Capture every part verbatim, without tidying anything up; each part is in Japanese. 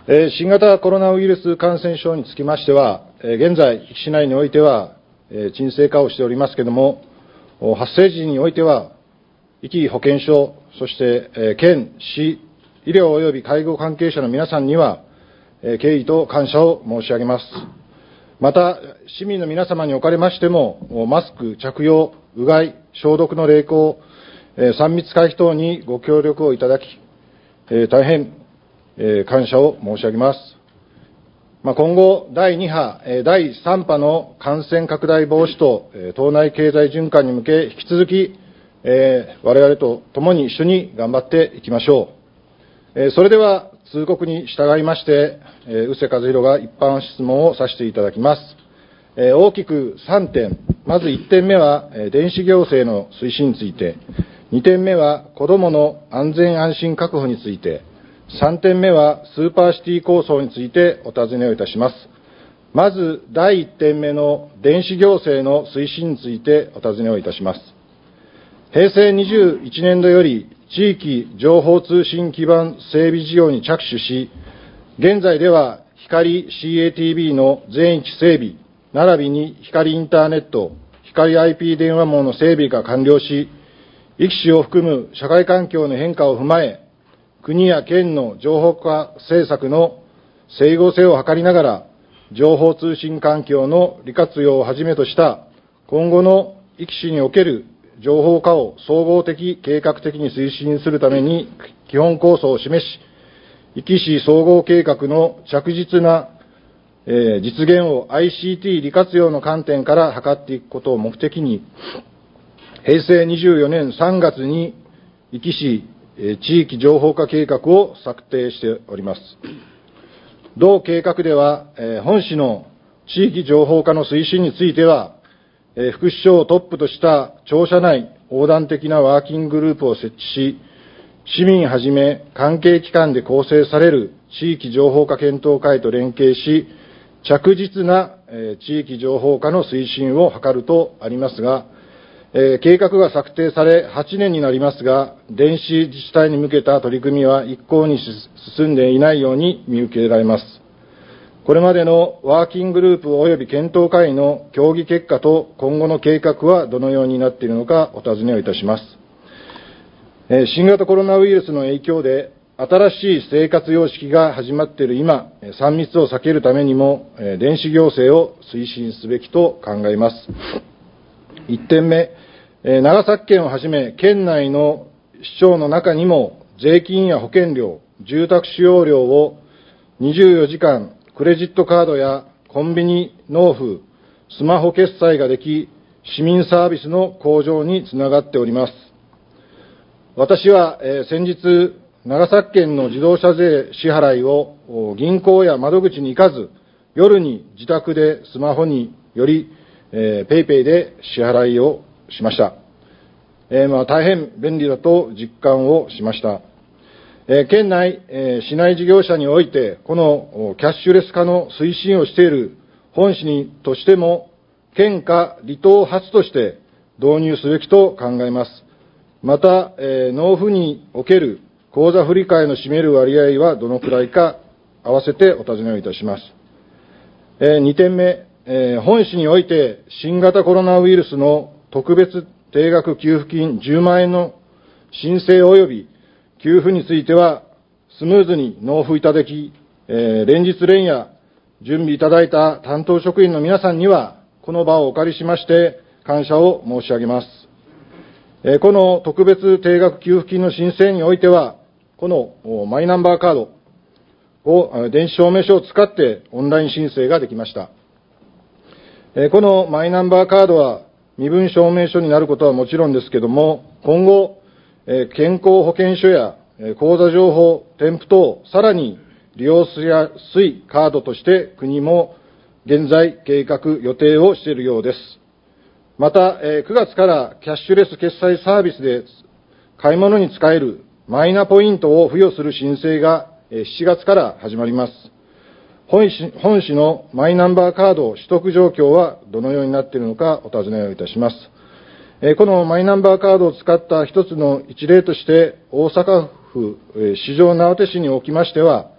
新型コロナウイルス感染症につきましては、現在、壱岐市内においては沈静化をしておりますけれども、発生時においては、壱岐保健所、そして県、市、医療及び介護関係者の皆さんには、敬意と感謝を申し上げます。また、市民の皆様におかれましても、マスク着用、うがい、消毒の励行、さん密回避等にご協力をいただき、大変感謝を申し上げます。今後、だいに波、だいさん波の感染拡大防止と党内経済循環に向け、引き続き、我々と共に一緒に頑張っていきましょう。それでは、通告に従いまして、宇瀬和弘が一般質問をさせていただきます。大きくさんてん、まずいってんめは、電子行政の推進について、にてんめは、子どもの安全安心確保について、さんてんめは、スーパーシティ構想についてお尋ねをいたします。まず、だいいってんめの電子行政の推進についてお尋ねをいたします。平成にじゅういちねんどより、地域情報通信基盤整備事業に着手し、現在では光 シーエーティービー の全域整備、並びに光インターネット、光 アイピー 電話網の整備が完了し、壱岐市を含む社会環境の変化を踏まえ、国や県の情報化政策の整合性を図りながら、情報通信環境の利活用をはじめとした今後の壱岐市における情報化を総合的、計画的に推進するために基本構想を示し、壱岐市総合計画の着実な、えー、実現を アイシーティー 利活用の観点から図っていくことを目的に、平成にじゅうよねんさんがつに壱岐市、えー、地域情報化計画を策定しております。同計画では、えー、本市の地域情報化の推進については、副市長をトップとした庁舎内横断的なワーキンググループを設置し、市民はじめ関係機関で構成される地域情報化検討会と連携し、着実な地域情報化の推進を図るとありますが、計画が策定されはちねんになりますが、電子自治体に向けた取り組みは一向に進んでいないように見受けられます。これまでのワーキンググループ及び検討会の協議結果と今後の計画はどのようになっているのかお尋ねをいたします。新型コロナウイルスの影響で新しい生活様式が始まっている今、さん密を避けるためにも電子行政を推進すべきと考えます。いってんめ、長崎県をはじめ県内の市町の中にも税金や保険料、住宅使用料をにじゅうよじかんクレジットカードやコンビニ納付、スマホ決済ができ、市民サービスの向上につながっております。私は、えー、先日、長崎県の自動車税支払いを銀行や窓口に行かず、夜に自宅でスマホにより、えー、ペイペイで支払いをしました。えーまあ、大変便利だと実感をしました。えー、県内、えー、市内事業者において、このキャッシュレス化の推進をしている本市にとしても、県下離島初として導入すべきと考えます。また、えー、納付における口座振替の占める割合はどのくらいか、合わせてお尋ねをいたします。えー、にてんめ、えー、本市において新型コロナウイルスの特別定額給付金じゅうまんえんの申請及び給付については、スムーズに納付いただき、えー、連日連夜準備いただいた担当職員の皆さんには、この場をお借りしまして、感謝を申し上げます。えー、この特別定額給付金の申請においては、このマイナンバーカードを、電子証明書を使ってオンライン申請ができました。えー、このマイナンバーカードは、身分証明書になることはもちろんですけれども、今後、健康保険証や口座情報、添付等、さらに利用しやすいカードとして国も現在計画予定をしているようです。また、くがつからキャッシュレス決済サービスで買い物に使えるマイナポイントを付与する申請がしちがつから始まります。本市、本市のマイナンバーカード取得状況はどのようになっているのかお尋ねをいたします。このマイナンバーカードを使った一つの一例として、大阪府四條畷市におきましては、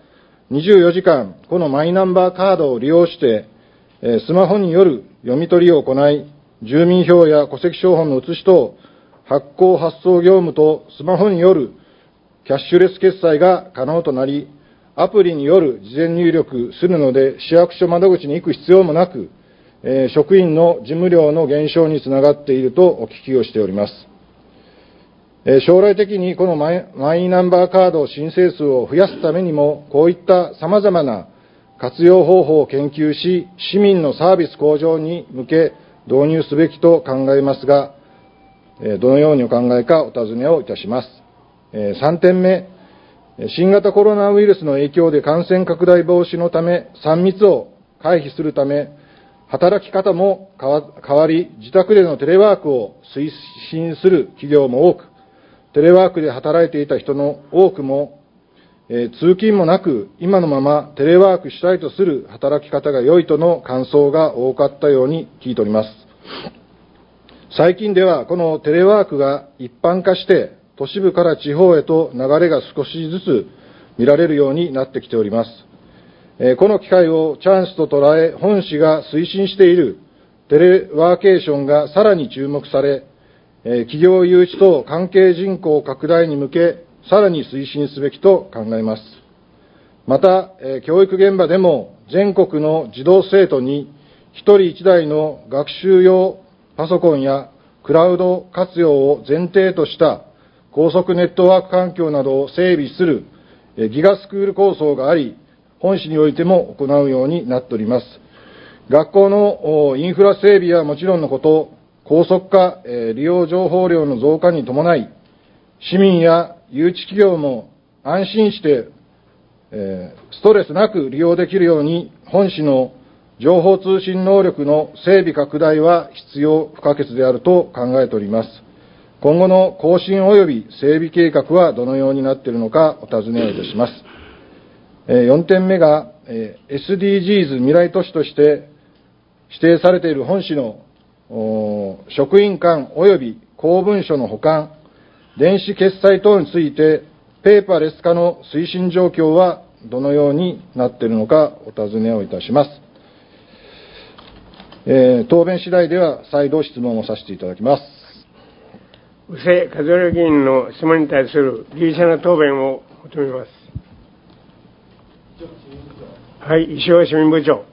にじゅうよじかん、このマイナンバーカードを利用して、スマホによる読み取りを行い、住民票や戸籍抄本の写し等、発行発送業務とスマホによるキャッシュレス決済が可能となり、アプリによる事前入力するので、市役所窓口に行く必要もなく、えー、職員の事務量の減少につながっているとお聞きをしております。えー、将来的にこのマイ、マイナンバーカード申請数を増やすためにも、こういった様々な活用方法を研究し、市民のサービス向上に向け導入すべきと考えますが、えー、どのようにお考えかお尋ねをいたします。えー、さんてんめ、新型コロナウイルスの影響で感染拡大防止のため、さん密を回避するため、働き方も変わり、自宅でのテレワークを推進する企業も多く、テレワークで働いていた人の多くも、えー、通勤もなく、今のままテレワークしたいとする働き方が良いとの感想が多かったように聞いております。最近では、このテレワークが一般化して、都市部から地方へと流れが少しずつ見られるようになってきております。えー、この機会をチャンスと捉え、本市が推進しているテレワーケーションがさらに注目され、えー、企業誘致と関係人口拡大に向け、さらに推進すべきと考えます。また、えー、教育現場でも全国の児童生徒に一人一台の学習用パソコンやクラウド活用を前提とした高速ネットワーク環境などを整備するギガスクール構想があり、本市においても行うようになっております。学校のインフラ整備はもちろんのこと、高速化、利用情報量の増加に伴い、市民や誘致企業も安心してストレスなく利用できるように、本市の情報通信能力の整備拡大は必要不可欠であると考えております。今後の更新及び整備計画はどのようになっているのかお尋ねをいたします。よんてんめが エスディージーズ 未来都市として指定されている本市の職員間及び公文書の保管、電子決済等についてペーパーレス化の推進状況はどのようになっているのかお尋ねをいたします。えー、答弁次第では再度質問をさせていただきます。 宇勢和弘議員の質問に対する有意義な答弁を求めます。はい、石尾市民部長。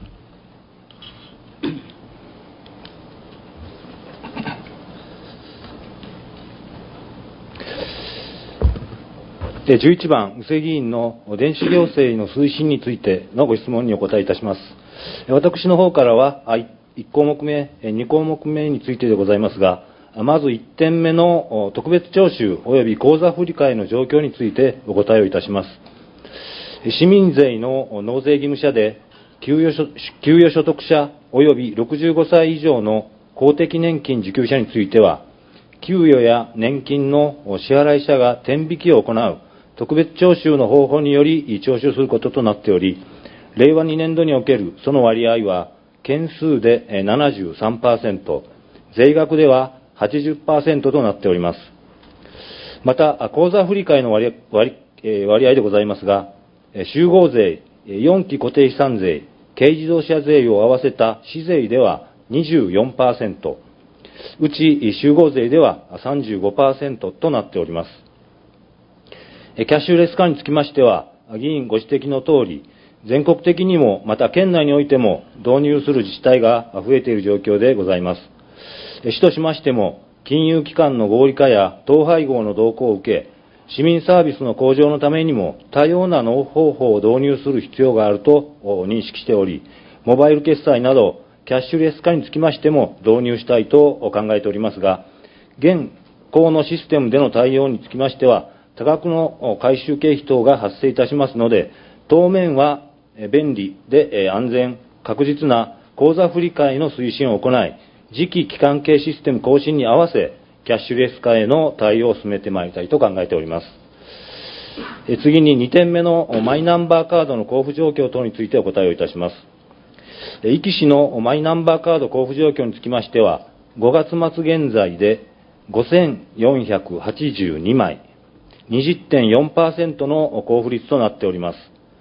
じゅういちばん、宇勢議員の電子行政の推進についてのご質問にお答えいたします。私の方からはいち項目目、に項目目についてでございますが、まずいってんめの特別徴収及び口座振替の状況についてお答えをいたします。市民税の納税義務者で給与所、給与所得者及びろくじゅうごさい以上の公的年金受給者については、給与や年金の支払い者が天引きを行う特別徴収の方法により徴収することとなっており、れいわにねんどにおけるその割合は、件数で ななじゅうさんパーセント、税額では はちじゅっパーセント となっております。また、口座振替の割合、割合でございますが、集合税、よんき固定資産税、軽自動車税を合わせた市税では にじゅうよんパーセント、うち集合税では さんじゅうごパーセント となっております。キャッシュレス化につきましては、議員ご指摘のとおり、全国的にもまた県内においても導入する自治体が増えている状況でございます。市としましても、金融機関の合理化や統廃合の動向を受け、市民サービスの向上のためにも多様な納方法を導入する必要があると認識しており、モバイル決済などキャッシュレス化につきましても導入したいと考えておりますが、現行のシステムでの対応につきましては、多額の回収経費等が発生いたしますので、当面は便利で安全、確実な口座振替の推進を行い、次期基幹系システム更新に合わせ、キャッシュレス化への対応を進めてまいりたいと考えております。次ににてんめのマイナンバーカードの交付状況等についてお答えをいたします。壱岐市のマイナンバーカード交付状況につきましては、ごがつ末現在でごせんよんひゃくはちじゅうにまい、にじゅってんよんパーセント の交付率となっております。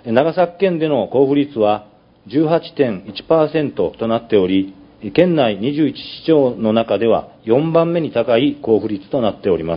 長崎県での交付率は じゅうはちてんいちパーセント となっており、県内にじゅういち市町の中ではよんばんめに高い交付率となっております。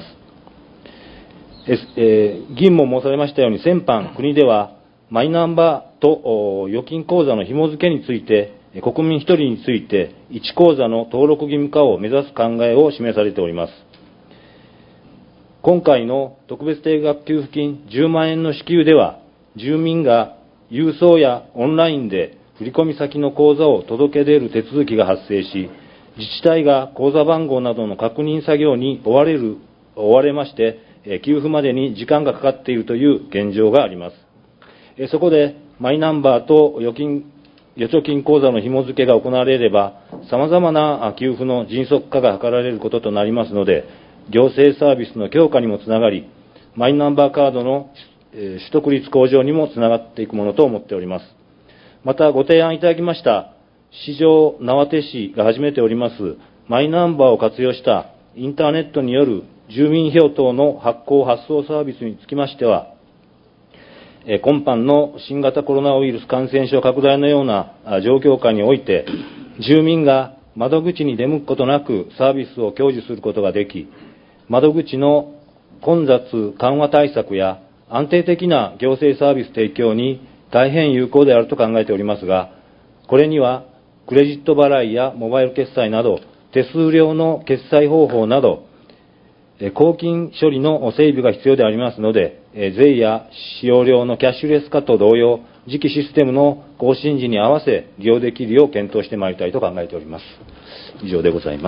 えー、議員も申されましたように、先般、国ではマイナンバーと預金口座の紐付けについて、国民ひとりについていち口座の登録義務化を目指す考えを示されております。今回の特別定額給付金じゅうまんえんの支給では、住民が郵送やオンラインで振込先の口座を届け出る手続きが発生し、自治体が口座番号などの確認作業に追われる、追われまして、給付までに時間がかかっているという現状があります。そこで、マイナンバーと預金、預貯金口座の紐付けが行われれば、様々な給付の迅速化が図られることとなりますので、行政サービスの強化にもつながり、マイナンバーカードの取得率向上にもつながっていくものと思っております。また、ご提案いただきました、市場縄手市が始めております、マイナンバーを活用したインターネットによる住民票等の発行発送サービスにつきましては、今般の新型コロナウイルス感染症拡大のような状況下において、住民が窓口に出向くことなくサービスを享受することができ、窓口の混雑緩和対策や安定的な行政サービス提供に大変有効であると考えておりますが、これにはクレジット払いやモバイル決済など手数料の決済方法など公金処理の整備が必要でありますので、税や使用料のキャッシュレス化と同様、次期システムの更新時に合わせ利用できるよう検討してまいりたいと考えております。以上でございます。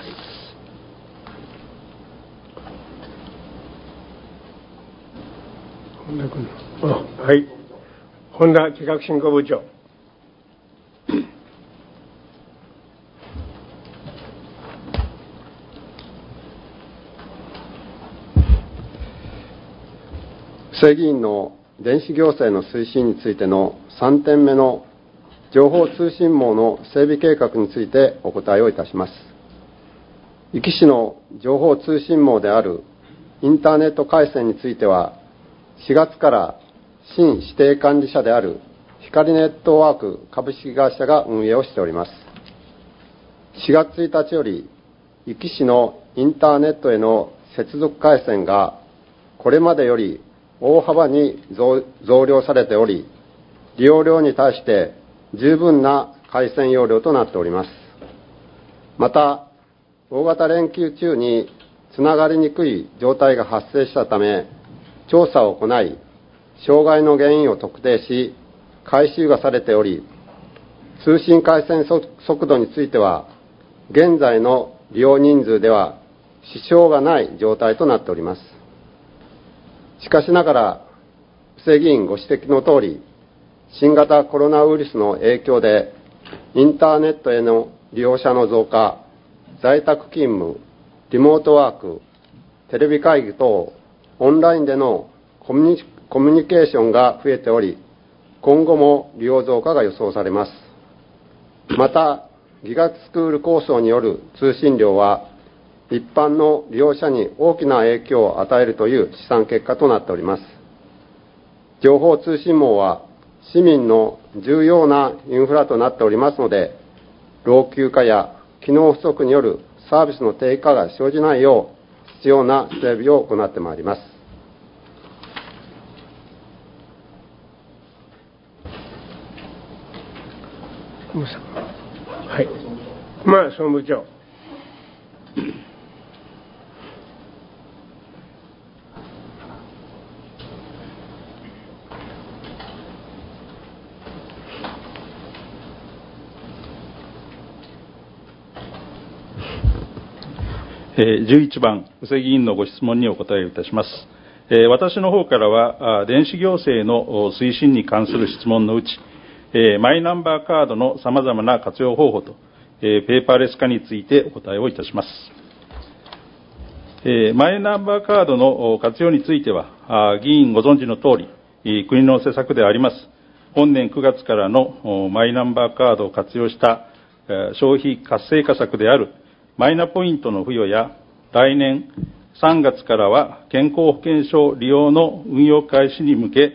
本田君、あ、はい、本田企画振興部長。 政議員の電子行政の推進についてのさんてんめの情報通信網の整備計画についてお答えをいたします。壱岐市の情報通信網であるインターネット回線については、しがつから新指定管理者である光ネットワーク株式会社が運営をしております。しがつついたちより、壱岐市のインターネットへの接続回線がこれまでより大幅に 増, 増量されており、利用量に対して十分な回線容量となっております。また、大型連休中につながりにくい状態が発生したため、調査を行い、障害の原因を特定し、回収がされており、通信回線速度については、現在の利用人数では支障がない状態となっております。しかしながら、布施議員ご指摘のとおり、新型コロナウイルスの影響で、インターネットへの利用者の増加、在宅勤務、リモートワーク、テレビ会議等、オンラインでのコミュニ、コミュニケーションが増えており、今後も利用増加が予想されます。また、ギガスクール構想による通信量は、一般の利用者に大きな影響を与えるという試算結果となっております。情報通信網は市民の重要なインフラとなっておりますので、老朽化や機能不足によるサービスの低下が生じないよう必要な整備を行ってまいります。 はい、まあ総務部長。 じゅういちばん、布施議員のご質問にお答えいたします。私の方からは、電子行政の推進に関する質問のうち、マイナンバーカードのさまざまな活用方法と、ペーパーレス化についてお答えをいたします。マイナンバーカードの活用については、議員ご存知のとおり、国の施策であります、本年くがつからのマイナンバーカードを活用した消費活性化策であるマイナポイントの付与や、来年さんがつからは健康保険証利用の運用開始に向け、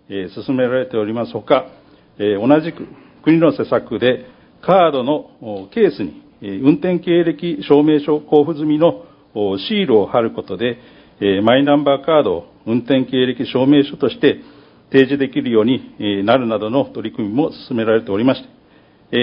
進められておりますほか、同じく国の施策でカードのケースに運転経歴証明書交付済みのシールを貼ることで、マイナンバーカードを運転経歴証明書として提示できるようになるなどの取り組みも進められておりまして、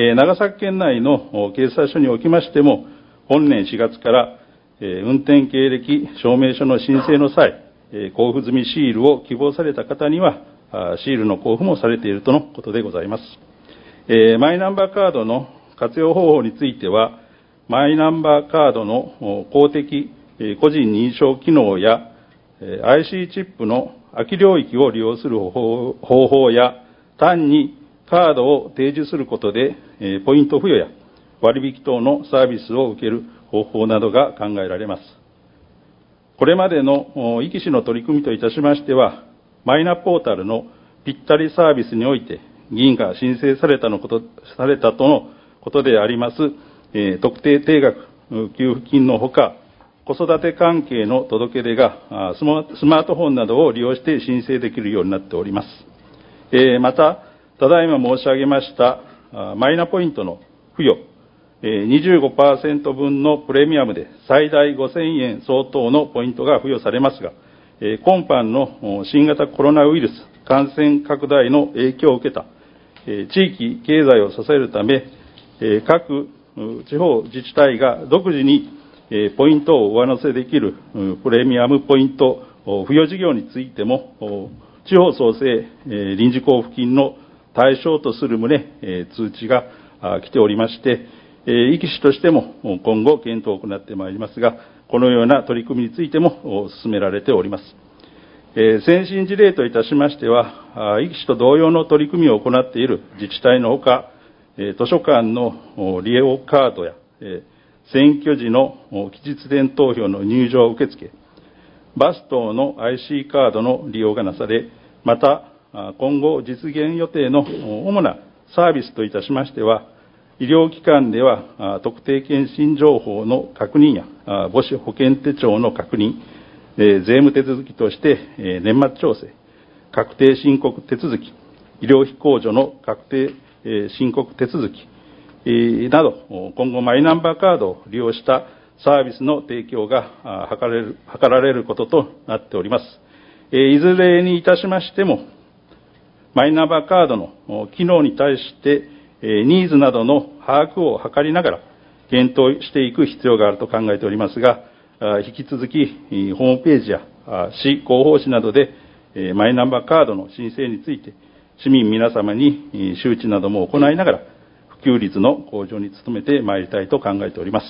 長崎県内の警察署におきましても、本年しがつから運転経歴証明書の申請の際、交付済みシールを希望された方には、シールの交付もされているとのことでございます。マイナンバーカードの活用方法については、マイナンバーカードの公的個人認証機能や アイシー チップの空き領域を利用する方法や、単にカードを提示することでポイント付与や割引等のサービスを受ける方法などが考えられます。これまでの壱岐市の取り組みといたしましては、マイナポータルのぴったりサービスにおいて議員が申請されたのこと、されたとのことであります、えー、特定定額給付金のほか、子育て関係の届け出がスマートフォンなどを利用して申請できるようになっております。えー、また、ただいま申し上げましたマイナポイントの付与、にじゅうごパーセント 分のプレミアムで最大ごせんえん相当のポイントが付与されますが、今般の新型コロナウイルス感染拡大の影響を受けた地域経済を支えるため、各地方自治体が独自にポイントを上乗せできるプレミアムポイント付与事業についても、地方創生臨時交付金の対象とする旨、通知が来ておりまして、壱岐市としても今後検討を行ってまいりますが、このような取り組みについても進められております。先進事例といたしましては、壱岐市と同様の取り組みを行っている自治体のほか、図書館の利用カードや、選挙時の期日前投票の入場受付、バス等の アイシー カードの利用がなされ、また、今後実現予定の主なサービスといたしましては、医療機関では特定健診情報の確認や母子保健手帳の確認、税務手続きとして年末調整、確定申告手続き、医療費控除の確定申告手続きなど、今後マイナンバーカードを利用したサービスの提供が図られる、図られることとなっております。いずれにいたしましても、マイナンバーカードの機能に対してニーズなどの把握を図りながら検討していく必要があると考えておりますが、引き続きホームページや市広報誌などでマイナンバーカードの申請について市民皆様に周知なども行いながら普及率の向上に努めてまいりたいと考えております。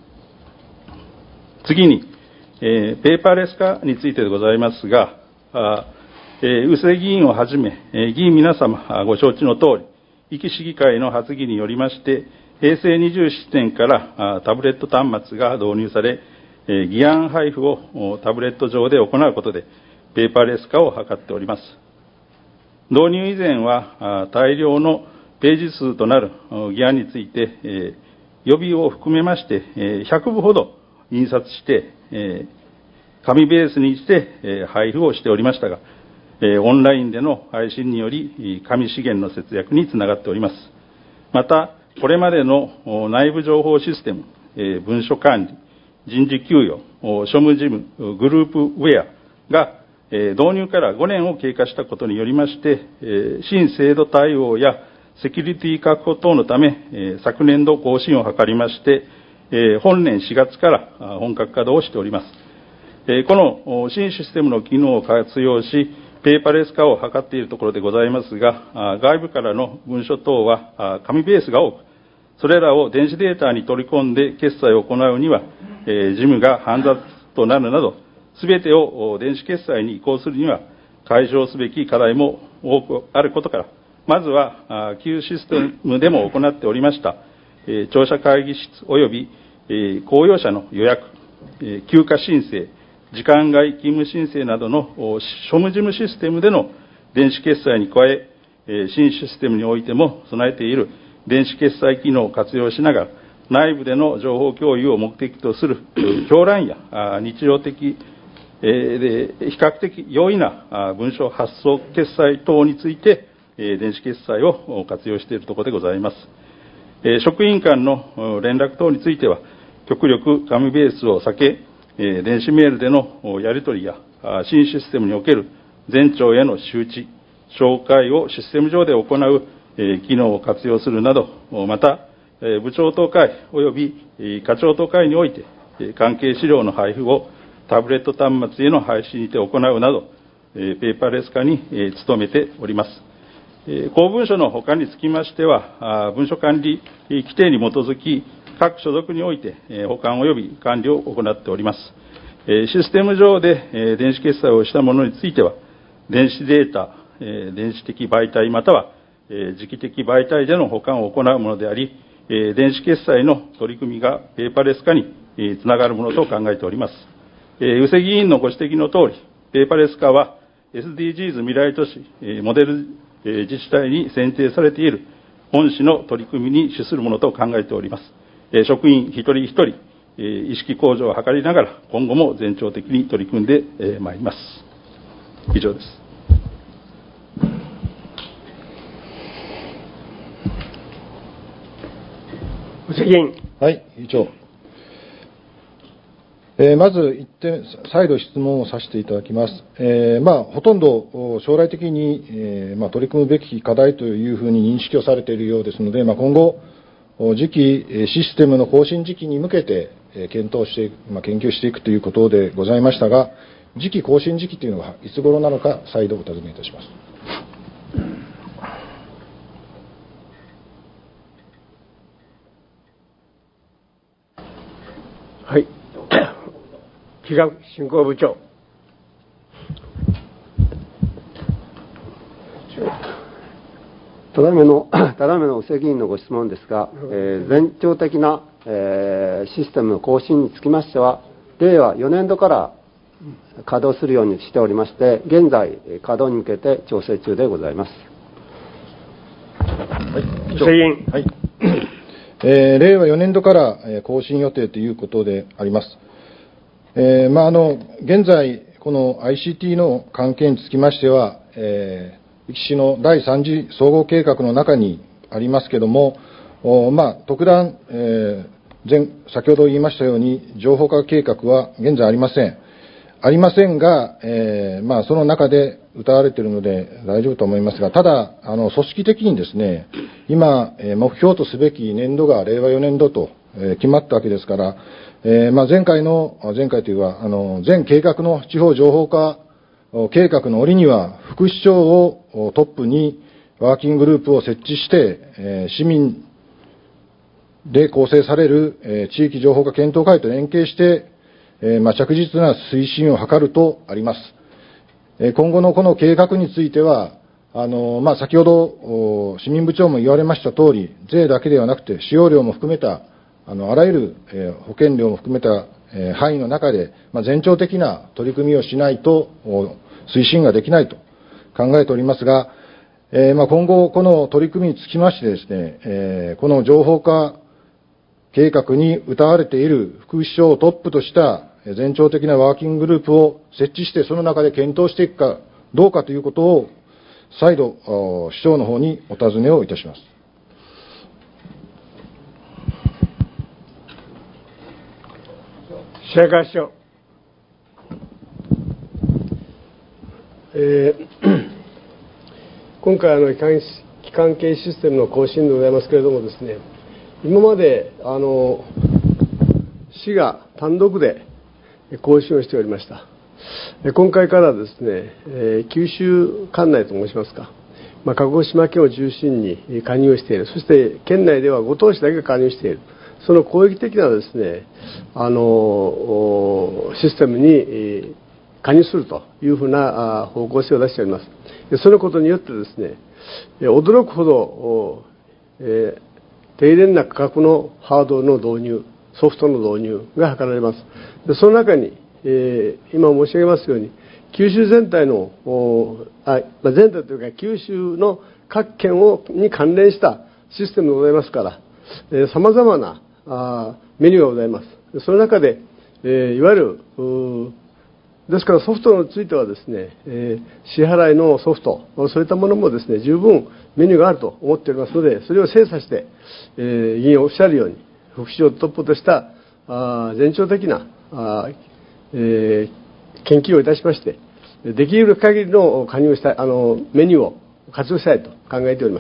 次に、ペーパーレス化についてでございますが、宇勢議員をはじめ議員皆様ご承知の通り、壱岐市議会の発議によりまして、平成にじゅうななねんからタブレット端末が導入され、議案配布をタブレット上で行うことで、ペーパーレス化を図っております。導入以前は、大量のページ数となる議案について、予備を含めまして、ひゃくぶほど印刷して、紙ベースにして配布をしておりましたが、オンラインでの配信により、紙資源の節約につながっております。また、これまでの内部情報システム、文書管理、人事給与、庶務事務、グループウェアが導入からごねんを経過したことによりまして、新制度対応やセキュリティ確保等のため、昨年度更新を図りまして、本年しがつから本格稼働をしております。この新システムの機能を活用し、ペーパーレス化を図っているところでございますが、外部からの文書等は紙ベースが多く、それらを電子データに取り込んで決済を行うには、事務が煩雑となるなど、すべてを電子決済に移行するには、解消すべき課題も多くあることから、まずは旧システムでも行っておりました、庁舎会議室及び公用車の予約、休暇申請、時間外勤務申請などの庶務事務システムでの電子決済に加え、新システムにおいても備えている電子決済機能を活用しながら、内部での情報共有を目的とする教覧や日常的で比較的容易な文書発送決済等について、電子決済を活用しているところでございます。職員間の連絡等については、極力紙ベースを避け、電子メールでのやり取りや、新システムにおける全庁への周知、照会をシステム上で行う機能を活用するなど、また、部長等会及び課長等会において、関係資料の配布をタブレット端末への配信にて行うなど、ペーパーレス化に努めております。公文書のほかにつきましては、文書管理規定に基づき、各所属において保管及び管理を行っております。システム上で電子決済をしたものについては、電子データ、電子的媒体または磁気的媒体での保管を行うものであり、電子決済の取り組みがペーパーレス化につながるものと考えております。宇瀬議員のご指摘のとおり、ペーパーレス化は エスディージーズ 未来都市モデル自治体に選定されている本市の取り組みに資するものと考えております。職員一人一人、意識向上を図りながら、今後も全庁的に取り組んでまいります。以上です。 責任。 はい、議長。えー、まず一点、再度質問をさせていただきます。えー、まあ、ほとんど将来的に、えーまあ、取り組むべき課題というふうに認識をされているようですので、まあ、今後、次期システムの更新時期に向けて検討して、まあ、研究していくということでございましたが、次期更新時期というのはいつ頃なのか、再度お尋ねいたします。 はい。企画振興部長。 ただいまの、ただいまの宇瀬議員のご質問ですが、えー、全庁的な、えー、システムの更新につきましては、れいわよねんどから稼働するようにしておりまして、現在、稼働に向けて調整中でございます。 はい、議員。 はい。えー、れいわよねんどから更新予定ということであります。えー、まあ、あの、現在、この アイシーティー の関係につきましては、えー壱岐市のだいさん次総合計画の中にありますけれども、まあ、特段、えー、前、先ほど言いましたように、情報化計画は現在ありません。ありませんが、えー、まあ、その中で謳われているので大丈夫と思いますが、ただ、あの、組織的にですね、今、目標とすべき年度がれいわよねんどと、えー、決まったわけですから、えー、まあ、前回の、前回というか、あの、全計画の地方情報化計画の折には、副市長をトップにワーキンググループを設置して、えー、市民で構成される、えー、地域情報化検討会と連携して、えーまあ、着実な推進を図るとあります。えー、今後のこの計画については、あのまあ、先ほど市民部長も言われました通り、税だけではなくて使用料も含めた、あのあらゆる、えー、保険料も含めた、えー、範囲の中で、まあ、全庁的な取り組みをしないと推進ができないと考えておりますが、えーまあ、今後、この取り組みにつきましてですね、えー、この情報化計画に謳われている副市長をトップとした全庁的なワーキンググループを設置して、その中で検討していくかどうかということを、再度、市長の方にお尋ねをいたします。 白川市長。 えー、今回あの、基幹系システムの更新でございますけれどもですね、今まであの市が単独で更新をしておりました。今回からですね、えー、九州管内と申しますか、まあ、鹿児島県を中心に加入している、そして県内では五島市だけが加入している、その広域的なですね、あのシステムに加入するというふうな方向性を出しております。でそのことによってですね、驚くほど、えー、低廉な価格のハードの導入、ソフトの導入が図られます。でその中に、えー、今申し上げますように、九州全体の、あまあ、全体というか九州の各県をに関連したシステムでございますから、さまざまなあメニューがございます。その中で、えー、いわゆるですからソフトについてはですね、えー、支払いのソフト、そういったものもですね、十分メニューがあると思っておりますので、それを精査して、えー、議員おっしゃるように、副首長トップとしたあ全長的なあ、えー、研究をいたしまして、できる限りの加入したあのメニューを活用したいと考えております。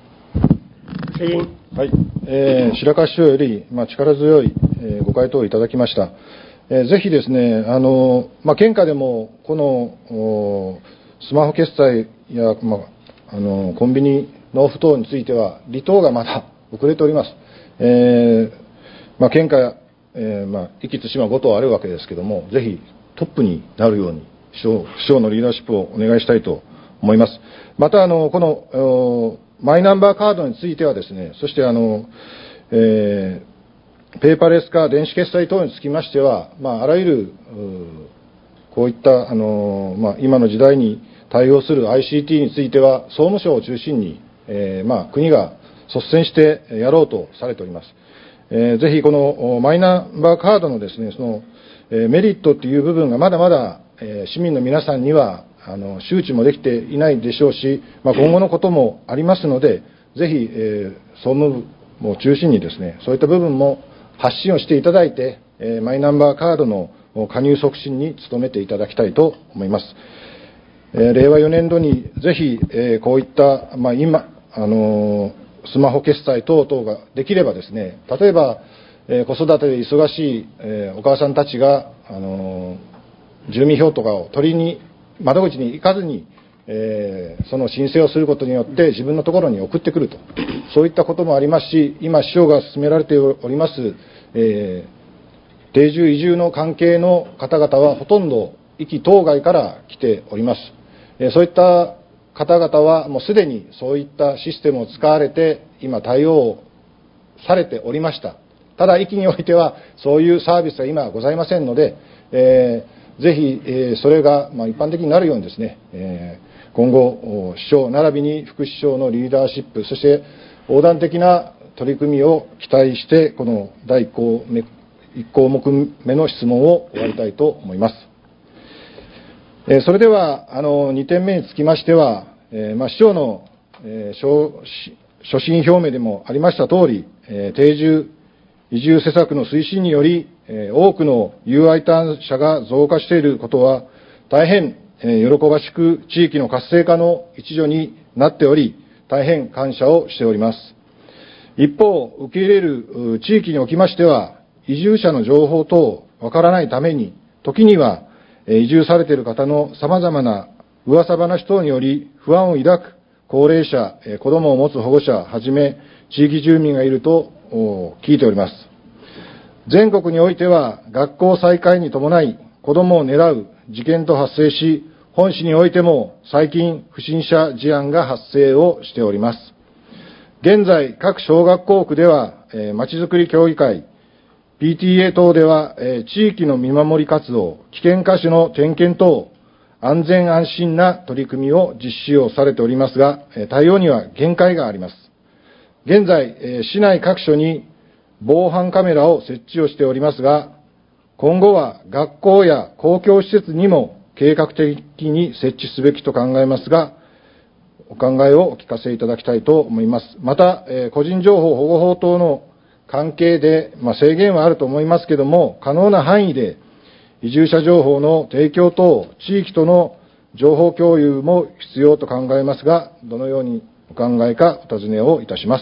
はい、えー、白川市長より、まあ、力強い、えー、ご回答をいただきました。えー、ぜひですね、あのまあ、県下でもこのスマホ決済や、まあ、あのコンビニ納付等については、離島がまだ遅れております。えーまあ、県下、えーまあ、壱岐、対馬、ご島あるわけですけれども、ぜひトップになるように、市長、市長のリーダーシップをお願いしたいと思います。また、あのこのマイナンバーカードについてはですね、そしてあの、えー、ペーパーレス化、電子決済等につきましては、まあ、あらゆるこういったあの、まあ、今の時代に対応する アイシーティー については、総務省を中心に、えーまあ、国が率先してやろうとされております。えー、ぜひこのマイナンバーカードのですね、その、えー、メリットという部分がまだまだ、えー、市民の皆さんにはあの周知もできていないでしょうし、まあ、今後のこともありますので、ぜひ、えー、総務部を中心にですね、そういった部分も発信をしていただいて、えー、マイナンバーカードの加入促進に努めていただきたいと思います。えー、令和よねん度にぜひ、えー、こういった、まあ、今、あのー、スマホ決済等々ができればですね、例えば、えー、子育てで忙しい、えー、お母さんたちが、あのー、住民票とかを取りに窓口に行かずに、えー、その申請をすることによって自分のところに送ってくると、そういったこともありますし、今市長が進められております、えー、定住移住の関係の方々はほとんど壱岐島外から来ております。えー、そういった方々はもうすでにそういったシステムを使われて今対応されておりました。ただ壱岐においてはそういうサービスは今はございませんので、えーぜひ、えー、それが、まあ、一般的になるようにですね、えー、今後、市長並びに副市長のリーダーシップ、そして横断的な取り組みを期待して、このだいいっ項目、いっ項目目の質問を終わりたいと思います。えー、それでは、あの、にてんめにつきましては、えーまあ、市長の、えー、所信表明でもありましたとおり、えー、定住、移住施策の推進により、多くの ユーアイ ターン者が増加していることは、大変喜ばしく地域の活性化の一助になっており、大変感謝をしております。一方、受け入れる地域におきましては、移住者の情報等わからないために、時には移住されている方の様々な噂話等により不安を抱く高齢者、子供を持つ保護者はじめ、地域住民がいると聞いております。全国においては学校再開に伴い子どもを狙う事件と発生し、本市においても最近不審者事案が発生をしております。現在各小学校区では、えー、まちづくり協議会、ピーティーエー 等では、えー、地域の見守り活動、危険箇所の点検等、安全安心な取り組みを実施をされておりますが、対応には限界があります。現在、えー、市内各所に防犯カメラを設置をしておりますが、今後は学校や公共施設にも計画的に設置すべきと考えますが、お考えをお聞かせいただきたいと思います。また、えー、個人情報保護法等の関係で、まあ、制限はあると思いますけれども、可能な範囲で移住者情報の提供等、地域との情報共有も必要と考えますが、どのようにお考えかお尋ねをいたします。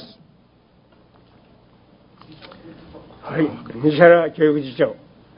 はい、西原教育次長。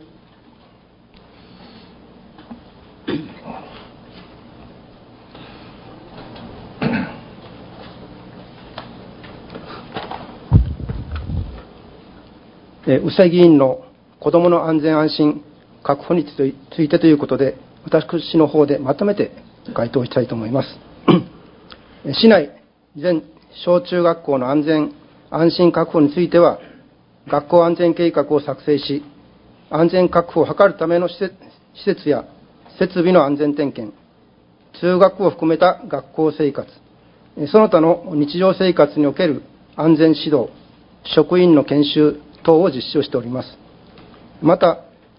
えー、宇佐議員の子どもの安全安心確保についてということで、私の方でまとめて回答したいと思います。市内全小中学校の安全安心確保については、学校安全計画を作成し、安全確保を図るための施設、施設や設備の安全点検、通学を含めた学校生活、その他の日常生活における安全指導、職員の研修等を実施をしております。また、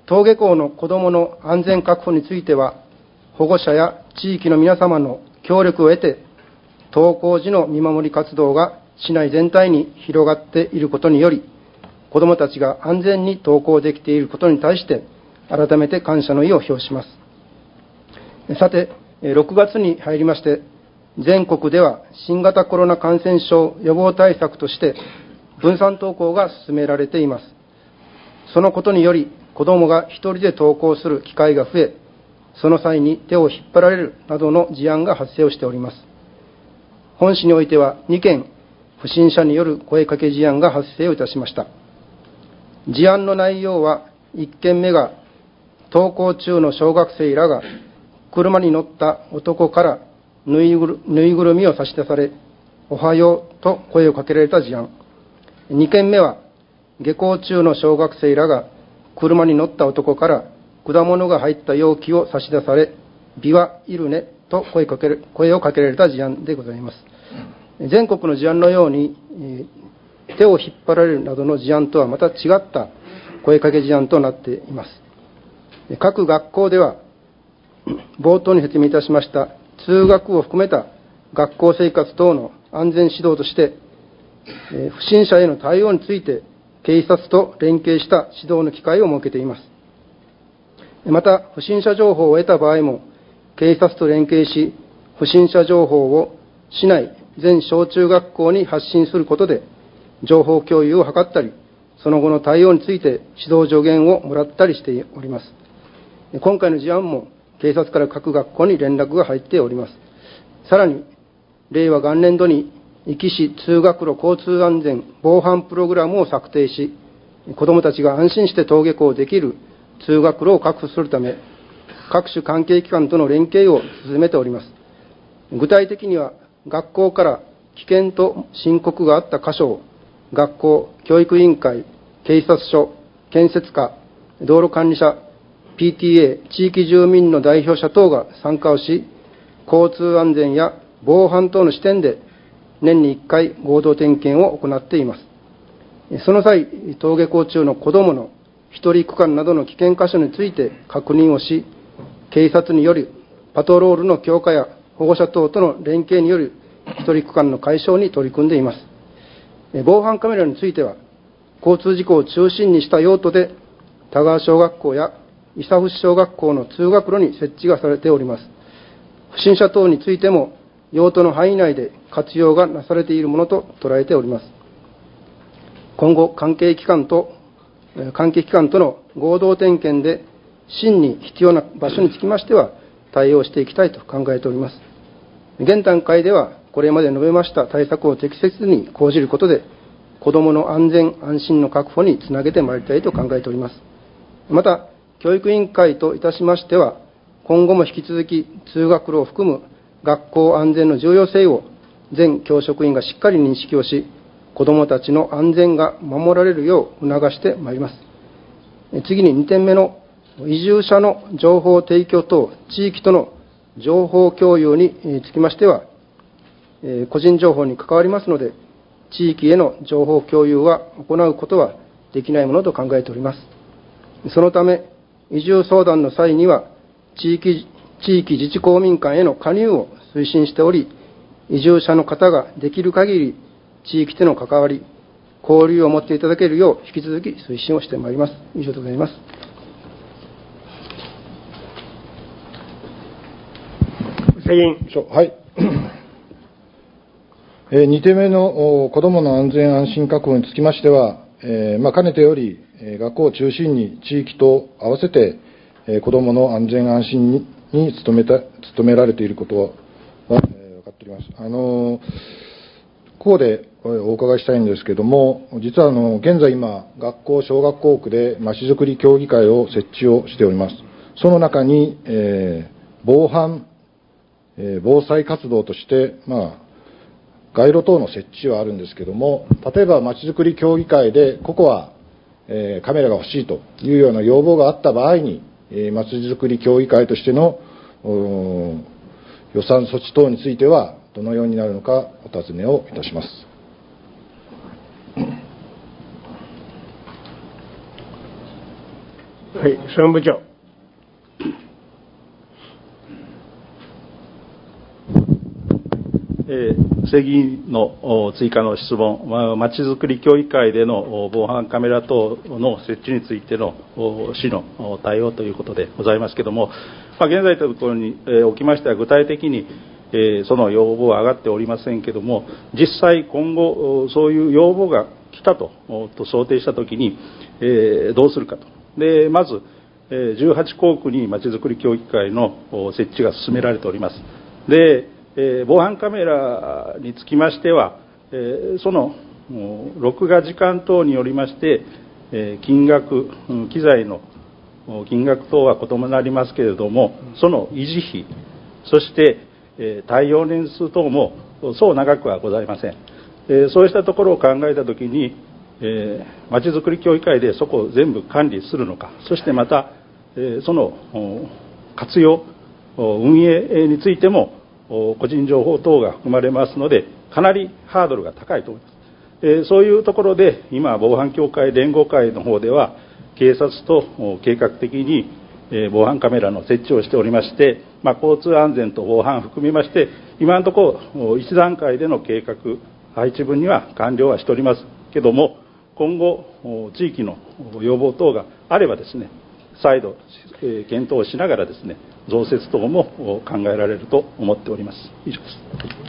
登下校の子どもの安全確保については、保護者や地域の皆様の協力を得て、登校時の見守り活動が市内全体に広がっていることにより、子どもたちが安全に登校できていることに対して、改めて感謝の意を表します。さて、ろくがつに入りまして、全国では新型コロナ感染症予防対策として、分散登校が進められています。そのことにより、子どもが一人で登校する機会が増え、その際に手を引っ張られるなどの事案が発生をしております。本市においてはにけん、不審者による声かけ事案が発生をいたしました。事案の内容は、いっけんめが、登校中の小学生らが、車に乗った男からぬいぐる、ぬいぐるみを差し出され、おはようと声をかけられた事案。にけんめは、下校中の小学生らが、車に乗った男から果物が入った容器を差し出され、ビワいるねと声かける声をかけられた事案でございます。全国の事案のように、手を引っ張られるなどの事案とはまた違った声かけ事案となっています。各学校では、冒頭に説明いたしました通学を含めた学校生活等の安全指導として、不審者への対応について警察と連携した指導の機会を設けています。また、不審者情報を得た場合も、警察と連携し、不審者情報を市内全小中学校に発信することで、情報共有を図ったり、その後の対応について指導助言をもらったりしております。今回の事案も、警察から各学校に連絡が入っております。さらに、令和元年度に、壱岐市通学路交通安全防犯プログラムを策定し、子どもたちが安心して登下校できる通学路を確保するため、各種関係機関との連携を進めております。具体的には、学校から危険と申告があった箇所を、学校、教育委員会、警察署、建設課、道路管理者、ピーティーエー、地域住民の代表者等が参加をし、交通安全や防犯等の視点で、年にいっかい合同点検を行っています。その際、登下校中の子どもの一人区間などの危険箇所について確認をし、警察によるパトロールの強化や保護者等との連携による一人区間の解消に取り組んでいます。防犯カメラについては、交通事故を中心にした用途で、田川小学校や伊佐伏小学校の通学路に設置がされております。不審者等についても、用途の範囲内で活用がなされているものと捉えております。今後、関係機関と、関係機関との合同点検で、真に必要な場所につきましては、対応していきたいと考えております。現段階では、これまで述べました対策を適切に講じることで、子どもの安全・安心の確保につなげてまいりたいと考えております。また、教育委員会といたしましては、今後も引き続き通学路を含む学校安全の重要性を全教職員がしっかり認識をし、子どもたちの安全が守られるよう促してまいります。次ににてんめの移住者の情報提供等、地域との情報共有につきましては、個人情報に関わりますので、地域への情報共有は行うことはできないものと考えております。そのため、移住相談の際には、地域、地域自治公民館への加入を推進しており、移住者の方ができる限り、地域との関わり、交流を持っていただけるよう、引き続き推進をしてまいります。以上でございます。 はい。にてんめの子どもの安全安心確保につきましては、えーまあ、かねてより、学校を中心に地域と合わせて、えー、子どもの安全安心にに努めた努められていることは、えー、分かっております。あのー、ここでお伺いしたいんですけれども、実はあの現在今、学校、小学校区でまちづくり協議会を設置をしております。その中に、えー、防犯、えー、防災活動として、まあ、街路等の設置はあるんですけれども、例えばまちづくり協議会で、ここは、えー、カメラが欲しいというような要望があった場合に、えー、まちづくり協議会としての予算措置等については、どのようになるのかお尋ねをいたします。 はい、総務部長。 えー、正議員の追加の質問、まちづくり協議会での防犯カメラ等の設置についての市の対応ということでございますけれども、まあ、現在のところにおきましては、具体的にその要望は上がっておりませんけれども、実際、今後、そういう要望が来たとと想定したときに、どうするかと。でまず、じゅうはち校区にまちづくり協議会の設置が進められております。でえー、防犯カメラにつきましては、えー、その録画時間等によりまして、えー、金額、機材の金額等は異なりますけれども、その維持費、そして、えー、対応年数等もそう長くはございません。えー、そうしたところを考えたときに、えー、まちづくり協議会でそこを全部管理するのか、そしてまた、えー、その活用、運営についても個人情報等が含まれますので、かなりハードルが高いと思います。えー、そういうところで、今、防犯協会連合会の方では、警察と計画的に防犯カメラの設置をしておりまして、まあ、交通安全と防犯を含めまして、今のところ、一段階での計画、配置分には完了はしておりますけれども、今後、地域の要望等があればですね、再度、検討しながらですね、増設等も考えられると思っております。以上です。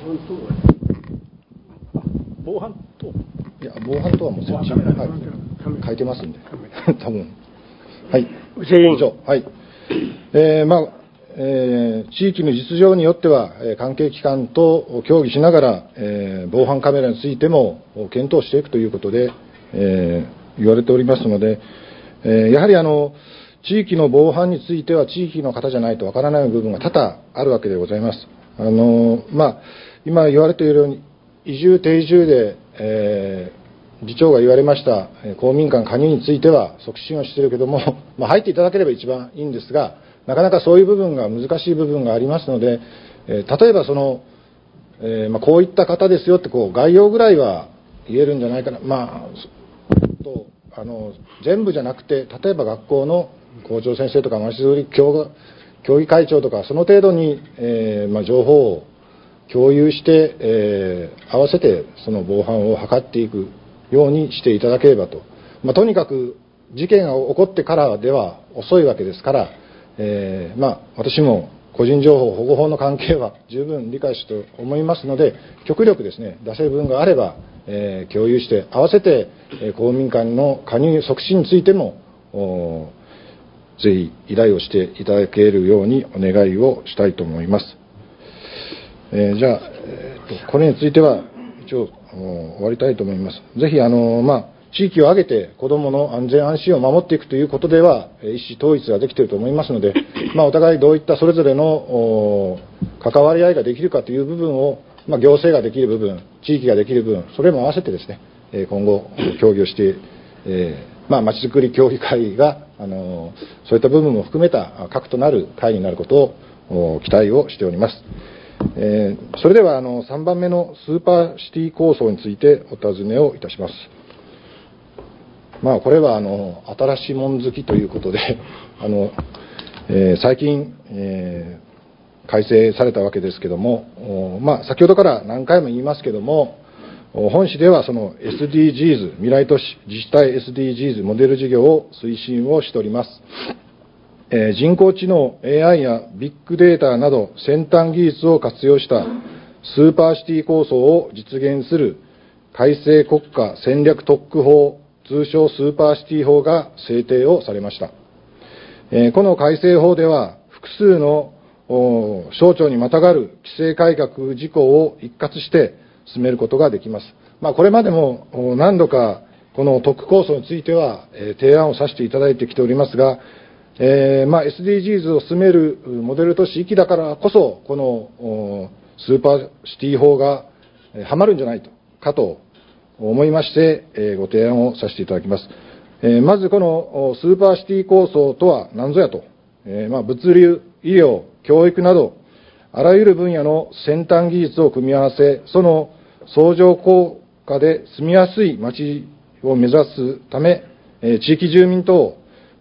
防犯等いや、防犯等はもう設置、はい、書いてますんで、多分。はい。以上。はい。えー、まあ、えー、地域の実情によっては、関係機関と協議しながら、えー、防犯カメラについても検討していくということで、えー、言われておりますので、えー、やはりあの、地域の防犯については地域の方じゃないとわからない部分が多々あるわけでございます。あの、まあ、今言われているように、移住定住で、えー、議長が言われました公民館加入については促進をしているけれども、まあ、入っていただければ一番いいんですが、なかなかそういう部分が難しい部分がありますので、えー、例えばその、えーまあ、こういった方ですよってこう概要ぐらいは言えるんじゃないかな、まあ、とあの全部じゃなくて、例えば学校の校長先生とかまちづくり協議会長とかその程度に、えーまあ、情報を共有して、えー、合わせてその防犯を図っていくようにしていただければと、まあ、とにかく事件が起こってからでは遅いわけですから、えーまあ、私も個人情報保護法の関係は十分理解して思いますので、極力ですね、出せる分があれば、えー、共有して合わせて、えー、公民館の加入促進についてもぜひ依頼をしていただけるようにお願いをしたいと思います。えー、じゃあ、えーと、これについては一応終わりたいと思います。ぜひあの、まあ、地域を挙げて子どもの安全安心を守っていくということでは意思統一ができていると思いますので、まあ、お互いどういったそれぞれの関わり合いができるかという部分を、まあ、行政ができる部分、地域ができる部分、それも合わせてですね、今後協議をして、えーまあ、まちづくり協議会があのそういった部分も含めた核となる会になることを期待をしております。えー、それではあのさんばんめのスーパーシティ構想についてお尋ねをいたします。まあ、これはあの新しいもん好きということであの、えー、最近、えー、改正されたわけですけども、まあ、先ほどから何回も言いますけども、本市ではその エスディージーズ 未来都市自治体 エスディージーズ モデル事業を推進をしております。えー、人工知能 エーアイ やビッグデータなど先端技術を活用したスーパーシティ構想を実現する改正国家戦略特区法、通称スーパーシティ法が制定をされました。えー、この改正法では複数の省庁にまたがる規制改革事項を一括して進めることができます。まあ、これまでも何度かこの特区構想については、えー、提案をさせていただいてきておりますが、えーまあ、エスディージーズ を進めるモデル都市域だからこそ、このスーパーシティ法がはまるんじゃないかと思いまして、えー、ご提案をさせていただきます。えー、まずこのスーパーシティ構想とは何ぞやと、えーまあ、物流、医療、教育など、あらゆる分野の先端技術を組み合わせ、その相乗効果で住みやすい街を目指すため、えー、地域住民と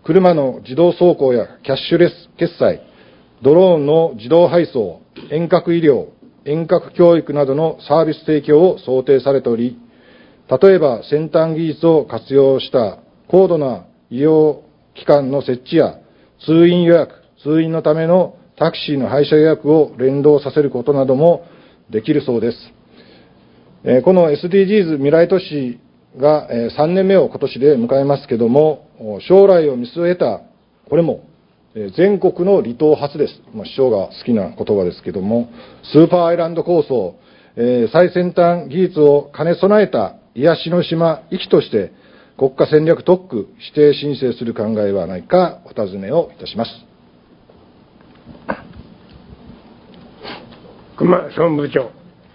車の自動走行やキャッシュレス決済、ドローンの自動配送、遠隔医療、遠隔教育などのサービス提供を想定されており、例えば先端技術を活用した高度な医療機関の設置や通院予約、通院のためのタクシーの配車予約を連動させることなどもできるそうです。この エスディージーズ 未来都市がさんねんめを今年で迎えますけれども、将来を見据えた、これも全国の離島初です。まあ、師匠が好きな言葉ですけれども、スーパーアイランド構想、最先端技術を兼ね備えた癒しの島壱岐として国家戦略特区指定申請する考えはないかお尋ねをいたします。 熊総務部長。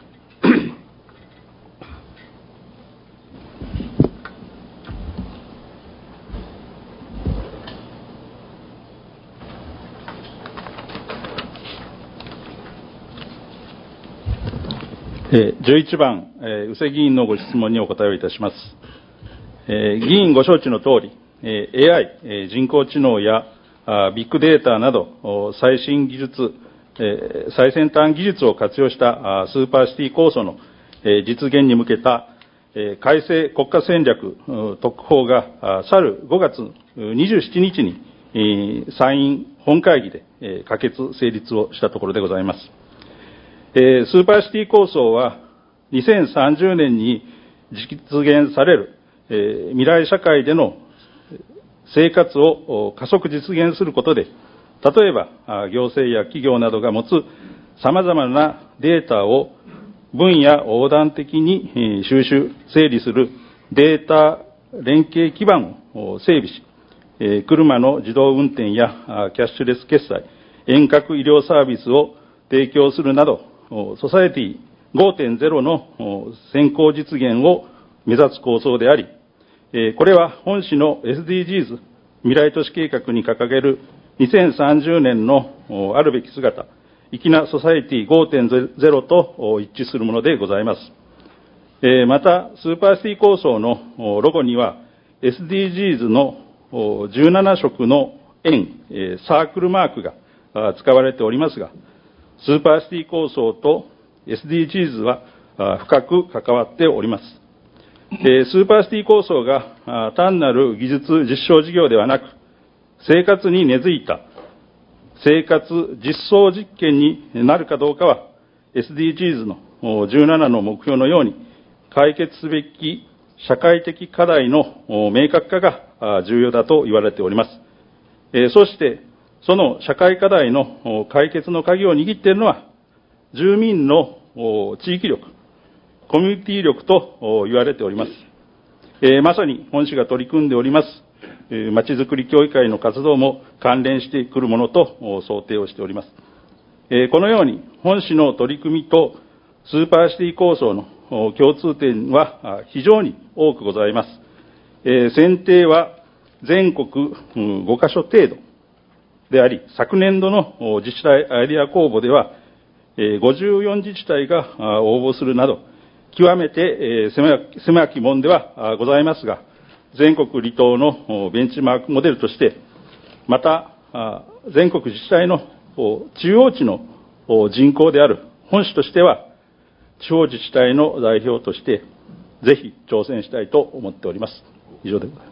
じゅういちばん、宇勢議員のご質問にお答えをいたします。議員ご承知のとおり、エーアイ、人工知能やビッグデータなど最新技術、最先端技術を活用したスーパーシティ構想の実現に向けた改正国家戦略特区法が去るごがつにじゅうしちにちに参院本会議で可決成立をしたところでございます。スーパーシティ構想はにせんさんじゅうねんに実現される未来社会での生活を加速実現することで、例えば行政や企業などが持つ様々なデータを分野横断的に収集、整理するデータ連携基盤を整備し、車の自動運転やキャッシュレス決済、遠隔医療サービスを提供するなど、ソサエティ ごてんゼロ の先行実現を目指す構想であり、これは本市の エスディージーズ 未来都市計画に掲げるにせんさんじゅうねんのあるべき姿、粋なソサエティ ごてんゼロ と一致するものでございます。また、スーパーシティ構想のロゴには エスディージーズ のじゅうななしょくの円、サークルマークが使われておりますが、スーパーシティ構想と エスディージーズ は深く関わっております。スーパーシティ構想が単なる技術実証事業ではなく、生活に根付いた生活実装実験になるかどうかは、エスディージーズ のじゅうななの目標のように、解決すべき社会的課題の明確化が重要だと言われております。そして、その社会課題の解決の鍵を握っているのは、住民の地域力、コミュニティ力と言われております。まさに本市が取り組んでおります、まちづくり協議会の活動も関連してくるものと想定をしております。このように、本市の取り組みとスーパーシティ構想の共通点は非常に多くございます。選定は全国ごかしょ程度であり、昨年度の自治体アイデア公募では、ごじゅうよんじちたいが応募するなど、極めて狭き門ではございますが、全国離島のベンチマークモデルとして、また、全国自治体の中央値の人口である本市としては、地方自治体の代表として、ぜひ挑戦したいと思っております。以上でございます。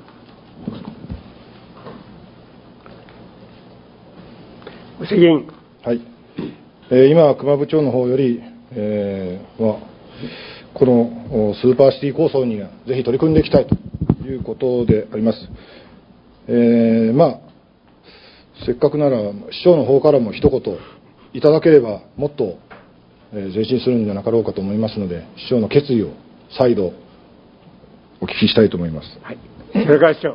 宇勢議員。 はい。えー、今、熊部長の方より、えーまあ、このスーパーシティ構想にぜひ取り組んでいきたいということであります。えー、まあ、せっかくなら、市長の方からも一言いただければ、もっと、えー、前進するんじゃなかろうかと思いますので、市長の決意を再度お聞きしたいと思います。 はい。白川市長。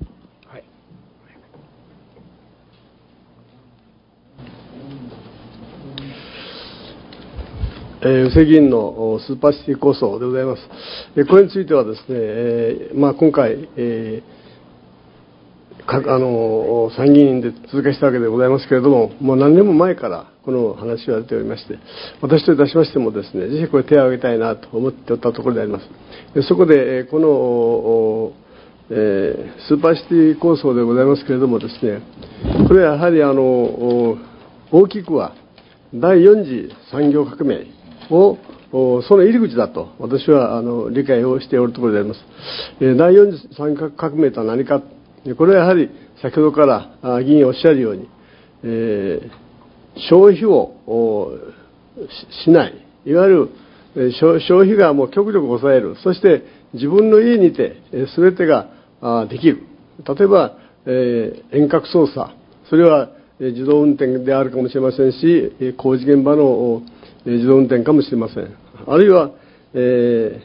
宇勢議員のスーパーシティ構想でございます。これについてはですね、えーまあ、今回、えー、かあの参議院で通過したわけでございますけれども、もう何年も前からこの話が出ておりまして、私といたしましてもですね、ぜひこれ手を挙げたいなと思っておったところであります。でそこでこのえー、スーパーシティ構想でございますけれどもですね、これはやはりあの大きくはだいよん次産業革命をその入り口だと私はあの理解をしておるところであります。えー、だいよん次産業革命とは何か、これはやはり先ほどから議員おっしゃるように、えー、消費をしない、いわゆる消費がもう極力抑える、そして自分の家にて全てができる、例えば、えー、遠隔操作、それは自動運転であるかもしれませんし、工事現場の自動運転かもしれません。あるいは、え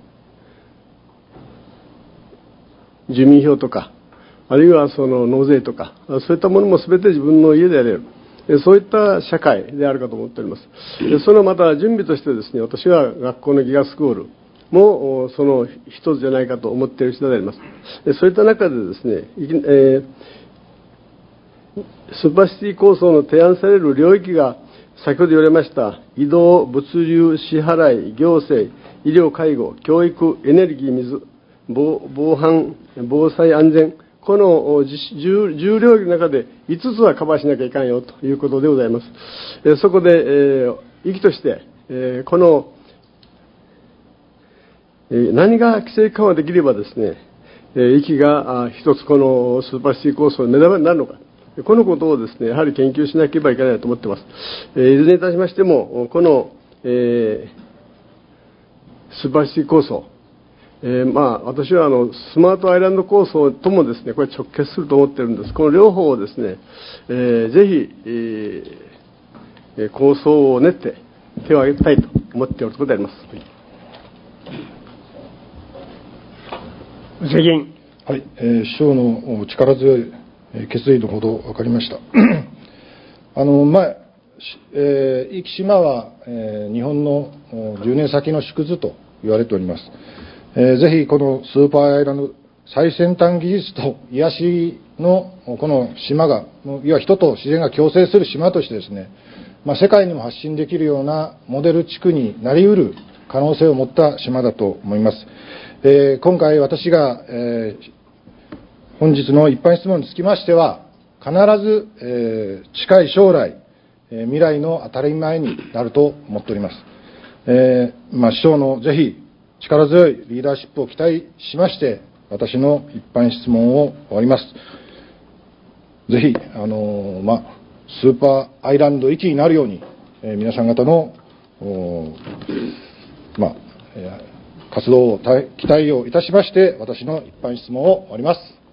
ー、住民票とか、あるいはその納税とか、そういったものも全て自分の家でやれる。そういった社会であるかと思っております。そのまた準備としてですね、私は学校のギガスクールもその一つじゃないかと思っている人であります。そういった中でですね、えー、スーパーシティ構想の提案される領域が先ほど言われました移動、物流、支払い、行政、医療、介護、教育、エネルギー、水、防犯、防災安全、この重領域の中でいつつはカバーしなきゃいかんよということでございます。そこで、えー、意義として、えー、この、えー、何が規制緩和できればですね、えー、意義が一つこのスーパーシティ構想の目玉になるのか、このことをですね、やはり研究しなければいけないと思っています。えー、いずれにいたしましても、この、えー、スーパーシティ構想、えー、まあ私はあのスマートアイランド構想ともですね、これ直結すると思っているんです。この両方をですね、えー、ぜひ、えー、構想を練って手を挙げたいと思っているところであります。 ご責任。 はい、えー、首相の力強い決意のほど分かりました。あの前、えー、壱岐島は、えー、日本のじゅうねん先の縮図と言われております。えー、ぜひこのスーパーアイランド最先端技術と癒しのこの島が、いわ人と自然が共生する島としてですね、まあ、世界にも発信できるようなモデル地区になり得る可能性を持った島だと思います。えー、今回私が、えー、本日の一般質問につきましては、必ず、えー、近い将来、えー、未来の当たり前になると思っております。えーまあ、首相のぜひ力強いリーダーシップを期待しまして、私の一般質問を終わります。ぜひ、あのーまあ、スーパーアイランド域になるように、えー、皆さん方の、まあえー、活動を期待をいたしまして、私の一般質問を終わります。